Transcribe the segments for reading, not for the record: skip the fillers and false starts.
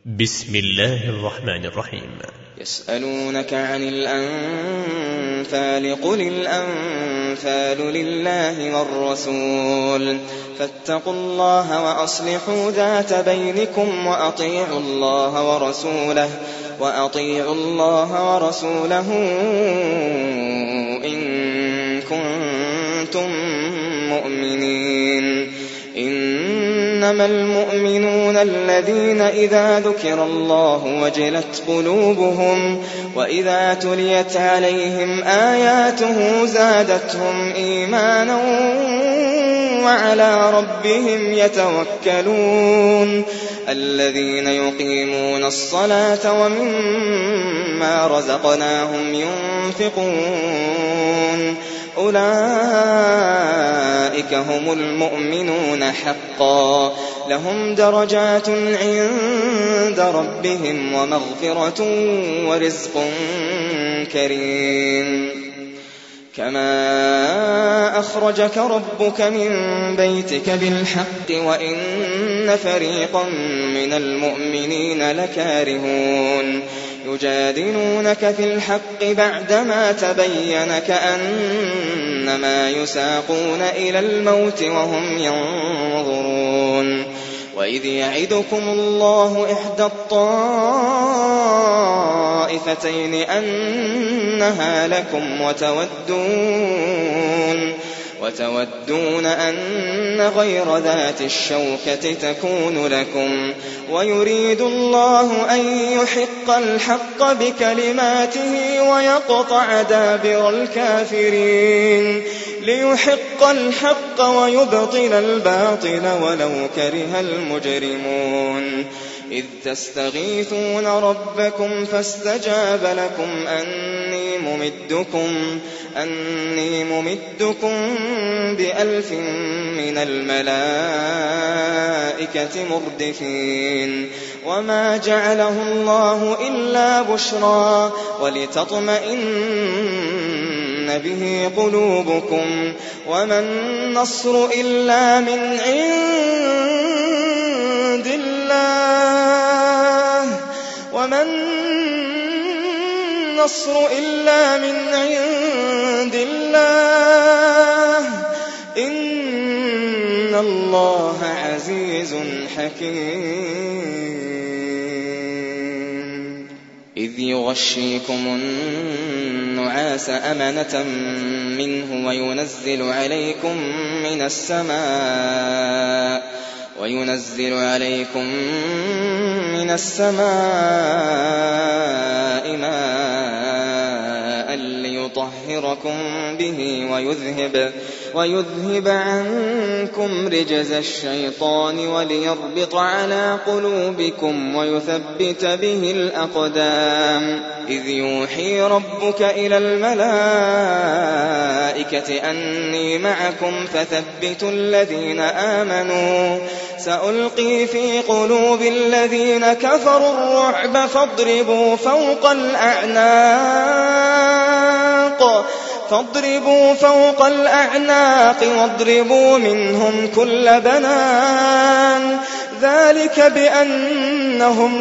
بسم الله الرحمن الرحيم. يسألونك عن الأنفال قل الأنفال لله والرسول فاتقوا الله وأصلحوا ذات بينكم وأطيعوا الله ورسوله إن كنتم مؤمنين. إنما المؤمنون الذين إذا ذكر الله وجلت قلوبهم وإذا تليت عليهم آياته زادتهم إيمانا وعلى ربهم يتوكلون. الذين يقيمون الصلاة ومما رزقناهم ينفقون أولئك هم المؤمنون حقا لهم درجات عند ربهم ومغفرة ورزق كريم. كما أخرجك ربك من بيتك بالحق وإن فريقا من المؤمنين لكارهون. يجادلونك في الحق بعدما تبين كأنما يساقون إلى الموت وهم ينظرون. وإذ يعدكم الله إحدى الطائفتين أنها لكم وتودون أن غير ذات الشوكة تكون لكم ويريد الله أن يحق الحق بكلماته ويقطع دابر الكافرين ليحق الحق ويبطل الباطل ولو كره المجرمون. إذ تستغيثون ربكم فاستجاب لكم أني ممدكم ب1000 من الملائكة مردفين. وما جعله الله إلا بشرى ولتطمئن به قلوبكم وما النصر إلا من عند الله إن الله عزيز حكيم. إذ يغشيكم النعاس أمنة منه وينزل عليكم من السماء ماء ليطهركم به ويذهب عنكم رجز الشيطان وليربط على قلوبكم ويثبت به الأقدام. إذ يوحي ربك إلى الملائكة أني معكم فثبتوا الذين آمنوا سألقي في قلوب الذين كفروا الرعب فاضربوا فوق الأعناق واضربوا منهم كل بنان. ذلك بأنهم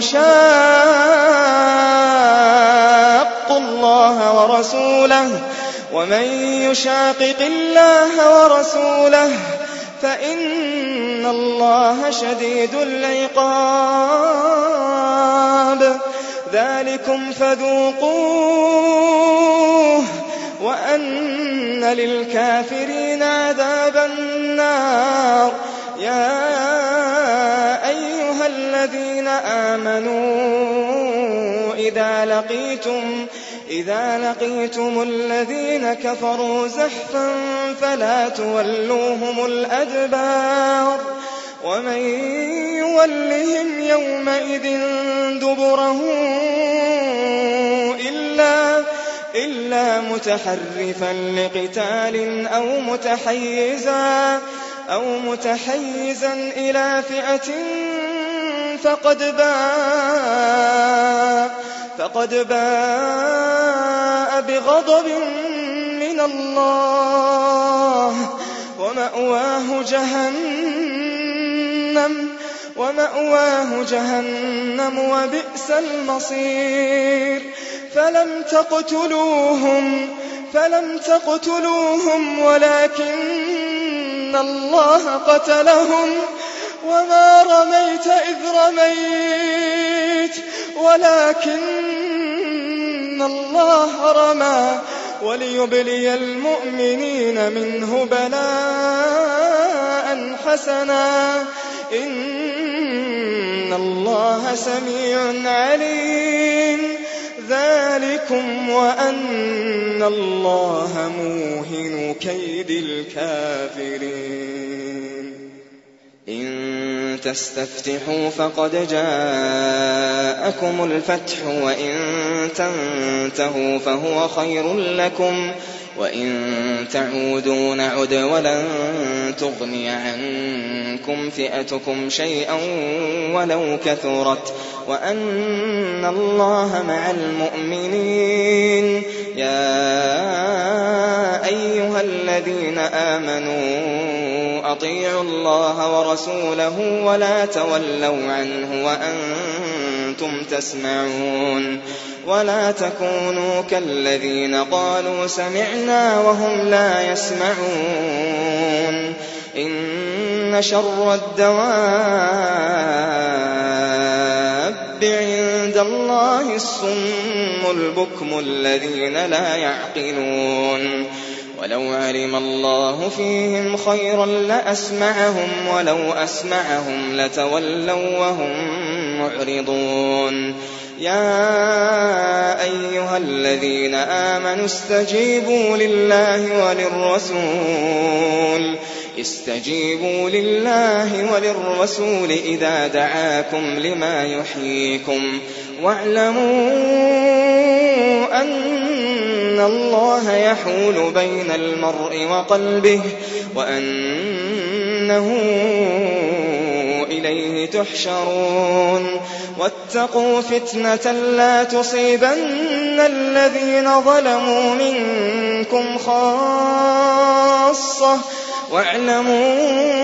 شاقوا الله ورسوله ومن يشاقق الله ورسوله فإن الله شديد العقاب. ذلكم فذوقوه وأن للكافرين عذاب النار. يا أيها الذين آمنوا إذا لقيتم الذين كفروا زحفا فلا تولوهم الأدبار. ومن يولهم يومئذ دبره إلا متحرفا لقتال أو متحيزا إلى فئة فقد باء بغضب من الله ومأواه جهنم ومأواه جهنم وبئس المصير. فلم تقتلوهم ولكن الله قتلهم وما رميت إذ رميت ولكن الله رمى وليبلي المؤمنين منه بلاء حسنا إن الله سميع عليم. ذلكم وأن الله موهن كيد الكافرين. إن تستفتحوا فقد جاءكم الفتح وإن تنتهوا فهو خير لكم وإن تعودوا نعد ولن تغني عنكم فئتكم شيئا ولو كثرت وأن الله مع المؤمنين. يا أيها الذين آمنوا أطيعوا الله ورسوله ولا تولوا عنه وأنتم تسمعون. ولا تكونوا كالذين قالوا سمعنا وهم لا يسمعون. إن شر الدواب عند الله الصم البكم الذين لا يعقلون. ولو علم الله فيهم خيرا لأسمعهم ولو أسمعهم لتولوا وهم معرضون. يا أيها الذين آمنوا استجيبوا لله وللرسول إذا دعاكم لما يحييكم واعلموا أن الله يحول بين المرء وقلبه وأنه إليه تحشرون. واتقوا فتنة لا تصيبن الذين ظلموا منكم خاصة واعلموا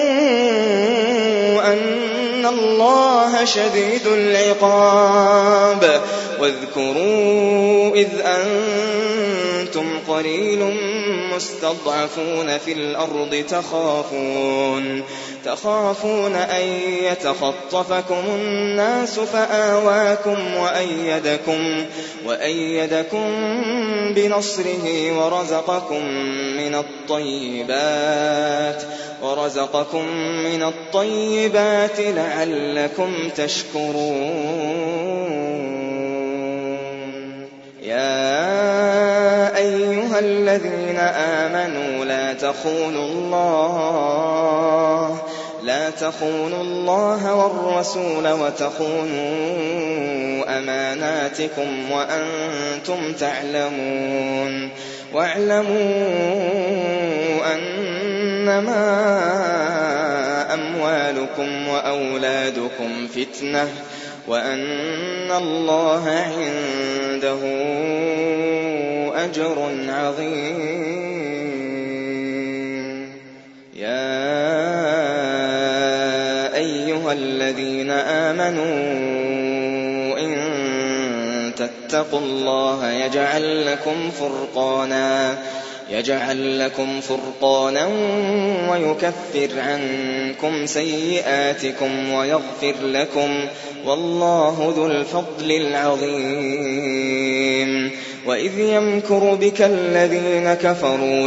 أن الله شديد العقاب. واذكروا إذ أنتم قليل مستضعفون في الأرض تخافون أن يتخطفكم الناس فآواكم وأيدكم بنصره ورزقكم من الطيبات لعلكم تشكرون. يا أيها الذين آمنوا لا تخونوا الله والرسول وتخونوا أماناتكم وأنتم تعلمون. واعلموا أنما أموالكم وأولادكم فتنة وأن الله عنده أجر عظيم. يا أيها الذين آمنوا إن تتقوا الله يجعل لكم فرقانا ويكفر عنكم سيئاتكم ويغفر لكم والله ذو الفضل العظيم. وإذ يمكر بك الذين كفروا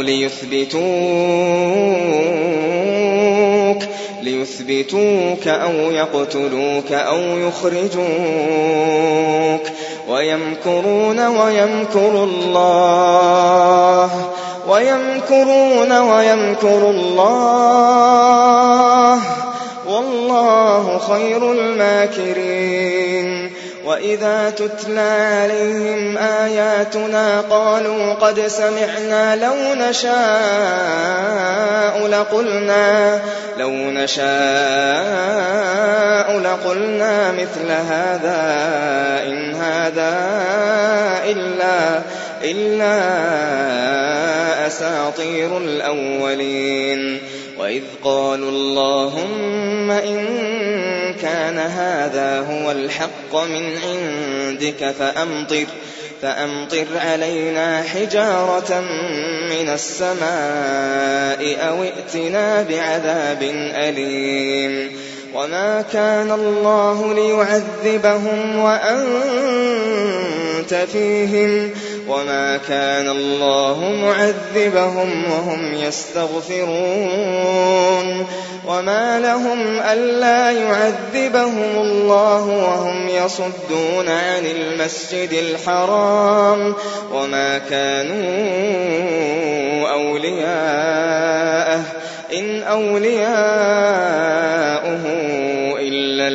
ليثبتوك أو يقتلوك أو يخرجوك ويمكرون ويمكر الله والله خير الماكرين. وإذا تتلى عليهم آياتنا قالوا قد سمعنا لو نشاء لقلنا مثل هذا إن هذا إلا أساطير الأولين. وإذ قالوا اللهم إن كان هذا هو الحق من عندك فأمطر علينا حجارة من السماء أو ائتنا بعذاب أليم وما كان الله ليعذبهم وأنت فيهم وما كان الله معذبهم وهم يستغفرون وما لهم ألا يعذبهم الله وهم يصدون عن المسجد الحرام وما كانوا أولياءه إن أولياؤه إلا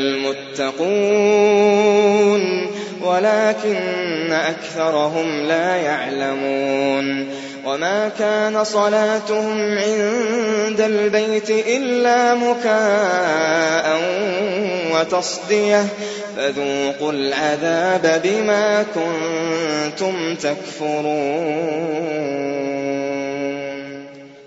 المتقون ولكن أكثرهم لا يعلمون وما كان صلاتهم عند البيت إلا مكاء وتصدية فذوقوا العذاب بما كنتم تكفرون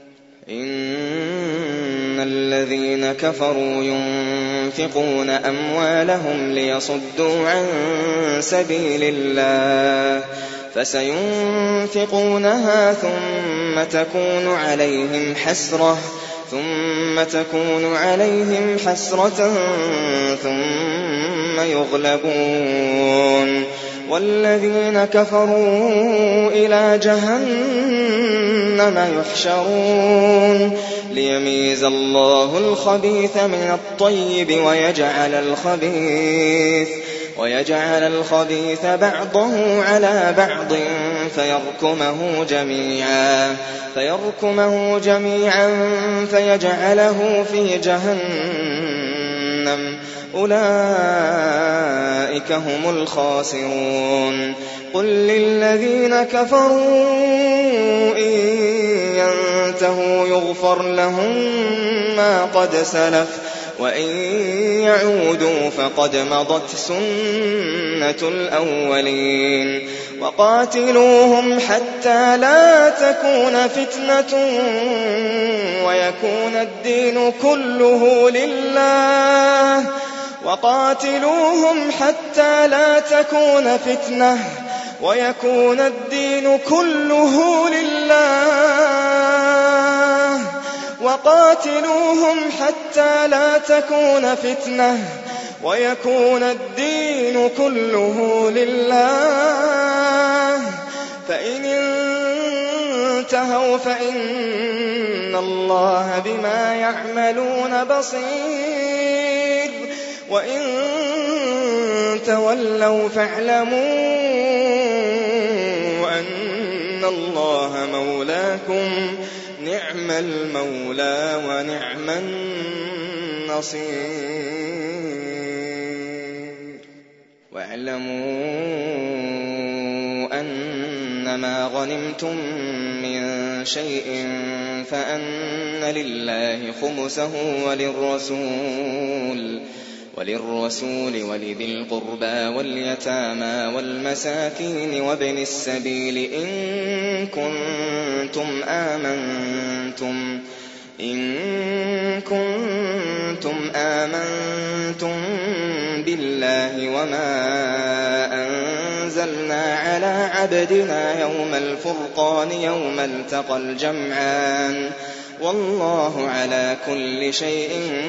إن الذين كفروا ينفقون أموالهم ليصدوا عن سبيل الله فسينفقونها ثم تكون عليهم حسرة ثم يغلبون والذين كفروا إلى جهنم يحشرون ليميز الله الخبيث من الطيب ويجعل الخبيث بعضه على بعض فيركمه جميعا فيجعله في جهنم أولئك هم الخاسرون قل للذين كفروا إن ينتهوا يغفر لهم ما قد سلف وإن يعودوا فقد مضت سنة الأولين وقاتلوهم حتى لا تكون فتنة ويكون الدين كله لله ويكون الدين كله لله وقاتلوهم حتى لا تكون فتنة ويكون الدين كله لله فإن انتهوا فإن الله بما يعملون بصير وإن تولوا فاعلموا أن الله مولاكم نعم المولى ونعم النصير واعلموا أنما غنمتم من شيء فأن لله خمسه وللرسول ولذي القربى واليتامى والمساكين وابن السبيل إن كنتم آمنتم بالله وما أنزلنا على عبدنا يوم الفرقان يوم التقى الجمعان والله على كل شيء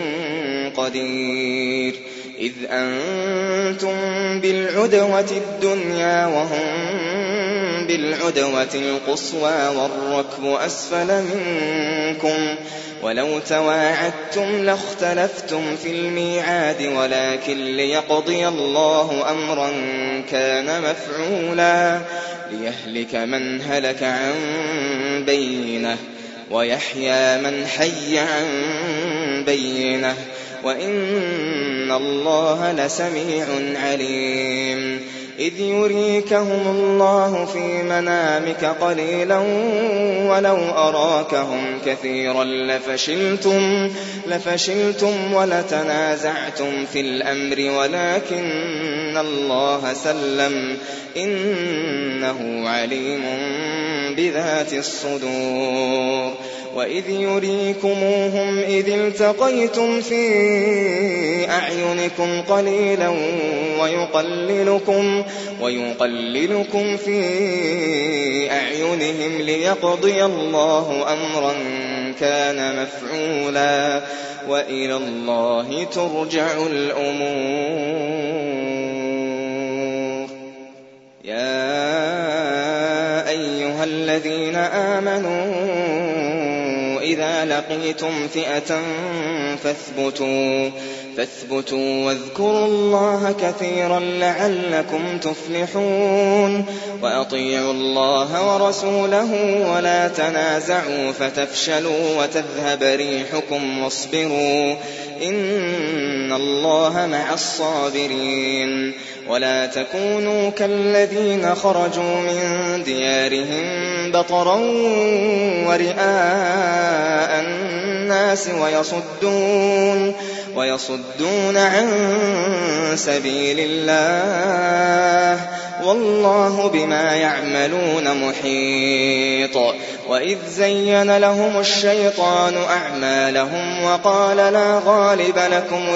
قدير إذ أنتم بالعدوة الدنيا وهم بالعدوة القصوى والركب أسفل منكم ولو تواعدتم لاختلفتم في الميعاد ولكن ليقضي الله أمرا كان مفعولا ليهلك من هلك عن بينه ويحيى من حي عن بينه وإن الله لسميع عليم إذ يريكهم الله في منامك قليلا ولو أراكهم كثيرا لفشلتم ولتنازعتم في الأمر ولكن الله سلم إنه عليم بذات الصدور وإذ يريكموهم إذ التقيتم في أعينكم قليلا ويقللكم في أعينهم ليقضي الله أمرا كان مفعولا وإلى الله ترجع الأمور. يا أيها الذين آمنوا إذا لقيتم فئة فاثبتوا واذكروا الله كثيرا لعلكم تفلحون. وأطيعوا الله ورسوله ولا تنازعوا فتفشلوا وتذهب ريحكم واصبروا إن الله مع الصابرين. ولا تكونوا كالذين خرجوا من ديارهم بطرا ورئاء الناس ويصدون عن سبيل الله والله بما يعملون محيط. وإذ زين لهم الشيطان أعمالهم وقال لا غالب لكم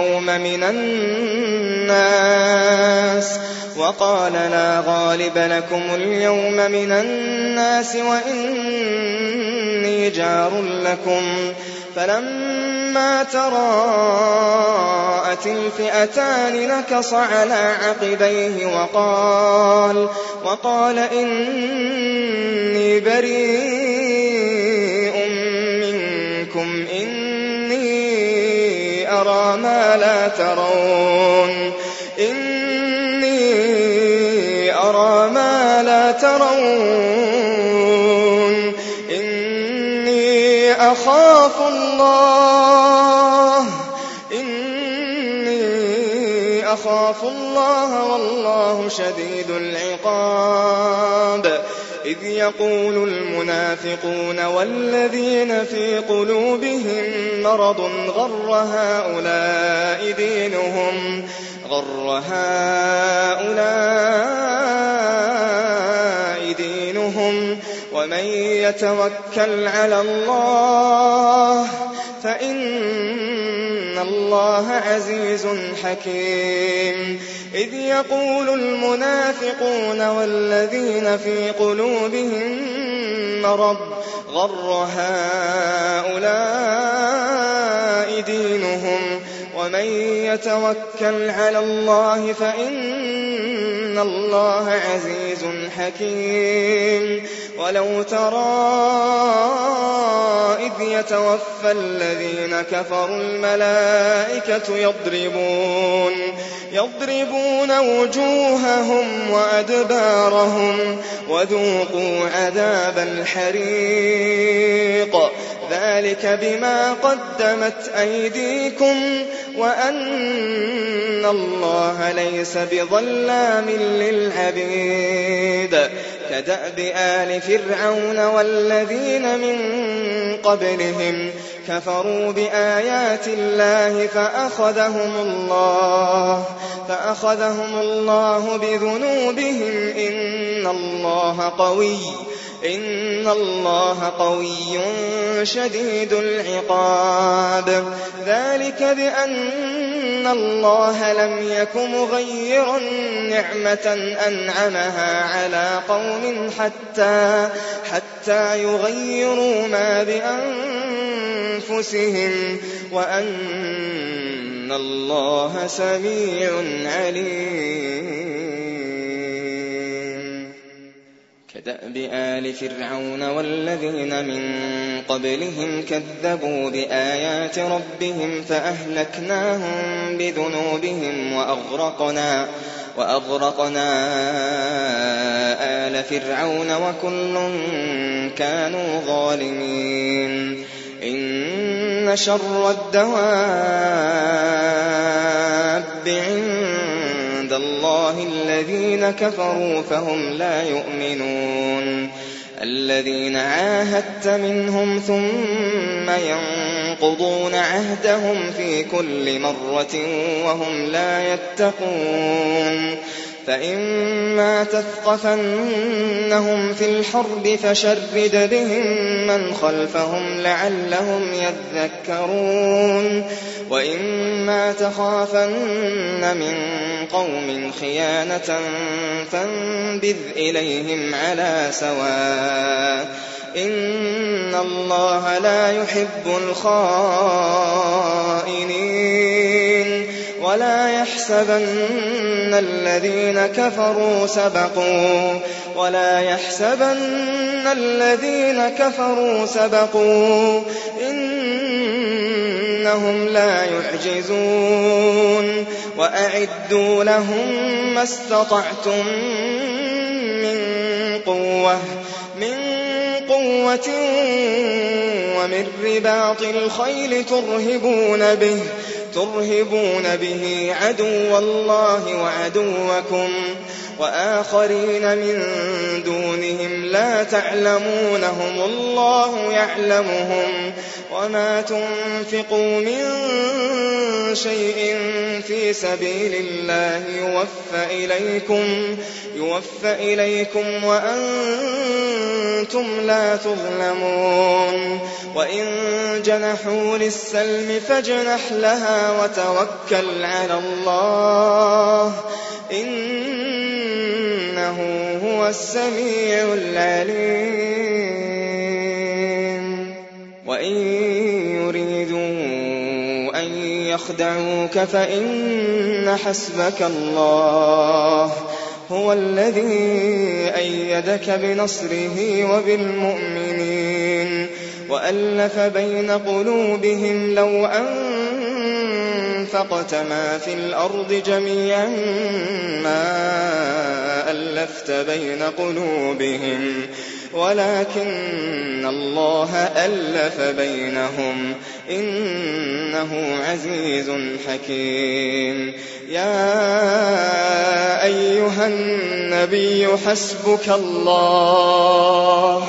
اليوم من الناس وإني جار لكم فلما تراءت الفئتان نكص على عقبيه وقال إني بريء منكم إني أرى ما لا ترون إني أخاف الله والله شديد العقاب. إذ يقول المنافقون والذين في قلوبهم مرض غر هؤلاء دينهم ومن يتوكل على الله فإن الله عزيز حكيم. إذ يقول المنافقون والذين في قلوبهم مرض غر هؤلاء دينهم ومن يتوكل على الله فإن الله عزيز حكيم. ولو ترى إذ يتوفى الذين كفروا الملائكة يضربون وجوههم وأدبارهم وذوقوا عذاب الحريق ذلك بما قدمت أيديكم وأن الله ليس بظلام للعبيد. كدأب آل فرعون والذين من قبلهم كفروا بآيات الله فأخذهم الله بذنوبهم إن الله قوي شديد العقاب. ذلك بأن الله لم يك مغيرا نعمة أنعمها على قوم حتى يغيروا ما بأنفسهم وأن الله سميع عليم. كدأب آل فرعون والذين من قبلهم كذبوا بآيات ربهم فأهلكناهم بذنوبهم وأغرقنا آل فرعون وكل كانوا ظالمين. إن شر الدواب عند الله الذين كفروا فهم لا يؤمنون. الذين عاهدت منهم ثم ينقضون عهدهم في كل مرة وهم لا يتقون. فإما تثقفنهم في الحرب فشرد بهم من خلفهم لعلهم يذكرون وإما تخافن من قوم خيانة فانبذ إليهم على سواء إن الله لا يحب الخائنين ولا يحسبن الذين كفروا سبقوا إنهم لا يعجزون وأعدوا لهم ما استطعتم من قوة ومن رباط الخيل ترهبون به عدو الله وعدوكم وآخرين من دونهم لا تعلمونهم الله يعلمهم وما تنفقوا من شيء في سبيل الله يوفى إليكم وأنتم لا تظلمون وإن جنحوا للسلم فاجنح لها وتوكل على الله إنه هو السميع العليم وإن يريدوا أن يخدعوك فإن حسبك الله هو الذي أيدك بنصره وبالمؤمنين وألف بين قلوبهم لو أنفقت ما في الأرض جميعا ما ألفت بين قلوبهم ولكن الله ألف بينهم إنه عزيز حكيم يا أيها النبي حسبك الله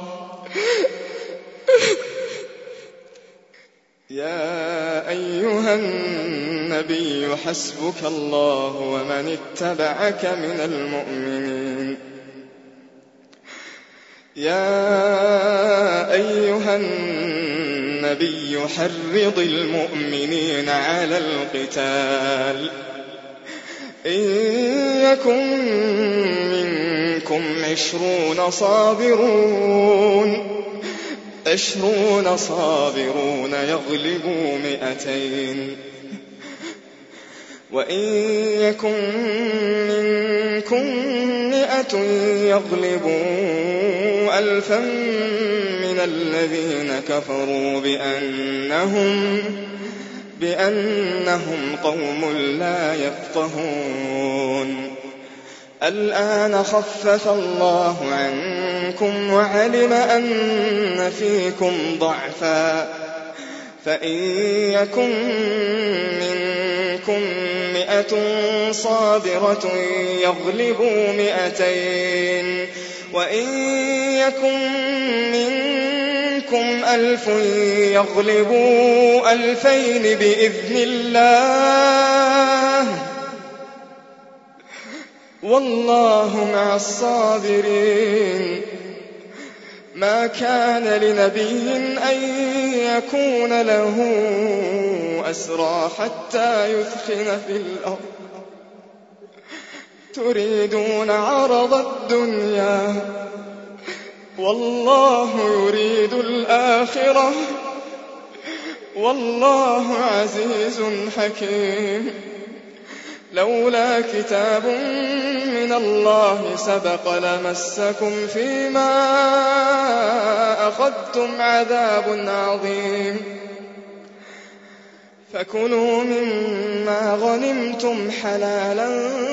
ومن اتبعك من المؤمنين يا أيها النبي حرض المؤمنين على القتال إن يكن منكم 20 صابرون يغلبوا 200 وإن يكن منكم 100 يغلبوا 1000 من الذين كفروا بأنهم قوم لا يفقهون الآن خفف الله عنكم وعلم أن فيكم ضعفا فإن يكن منكم 100 صابرة يغلبوا 200 وإن يكن منكم 1000 يغلبوا 2000 بإذن الله والله مع الصابرين ما كان لنبي أن يكون له أسرى حتى يثخن في الأرض تريدون عرض الدنيا والله يريد الآخرة والله عزيز حكيم لولا كتاب من الله سبق لمسكم فيما أخذتم عذاب عظيم فكلوا مما غنمتم حلالا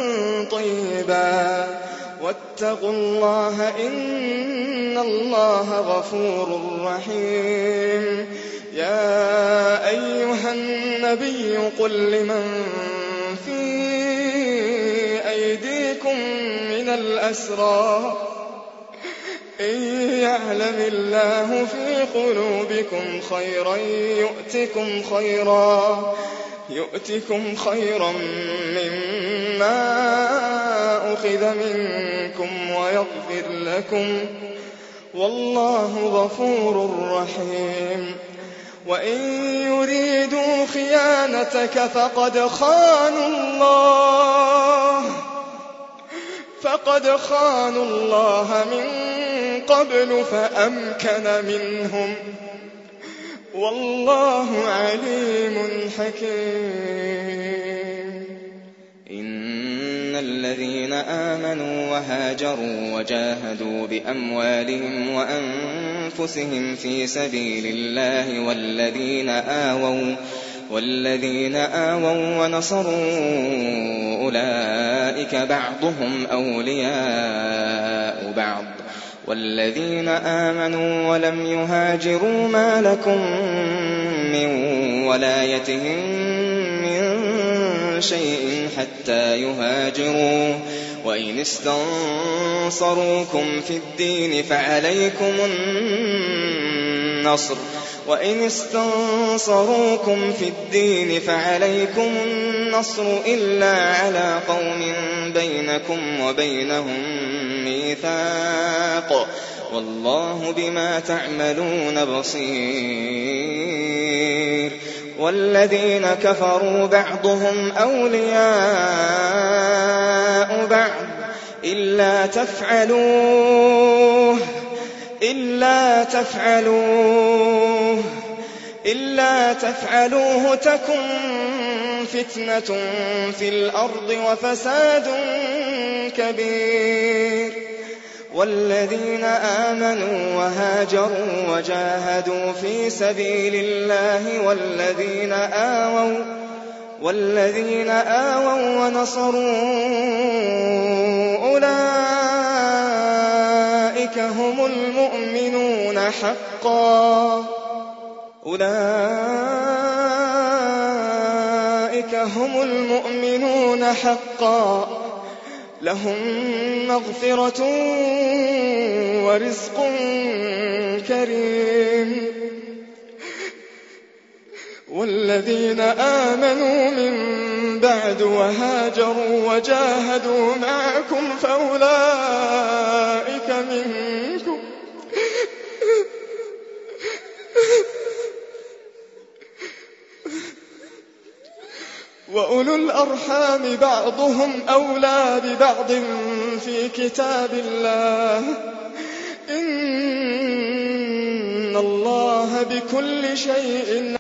طيبا واتقوا الله إن الله غفور رحيم يا أيها النبي قل لمن في أيديكم من الأسرى إن يعلم الله في قلوبكم خيرا يؤتكم خيرا مما يؤخذ منكم ويغفر لكم، والله غفور رحيم. وإن يريدوا خيانتك فقد خانوا الله من قبل فأمكن منهم، والله عليم حكيم. إن الذين آمنوا وهاجروا وجاهدوا بأموالهم وأنفسهم في سبيل الله والذين آووا ونصروا أولئك بعضهم أولياء بعض، والذين آمنوا ولم يهاجروا ما لكم من ولايتهم من شيء حتى يهاجروا، وإن استنصروكم في الدين فعليكم النصر إلا على قوم بينكم وبينهم ميثاق، والله بما تعملون بصير. والذين كفروا بعضهم أولياء بعض إلا تفعلوه تكن فتنة في الأرض وفساد كبير. والذين آمنوا وهاجروا وجاهدوا في سبيل الله والذين آووا ونصروا أولئك هم المؤمنون حقا، لهم مغفرة ورزق كريم. والذين آمنوا من بعد وهاجروا وجاهدوا معكم فأولئك منكم، وأولو الأرحام بعضهم أولى ببعض في كتاب الله، إن الله بكل شيء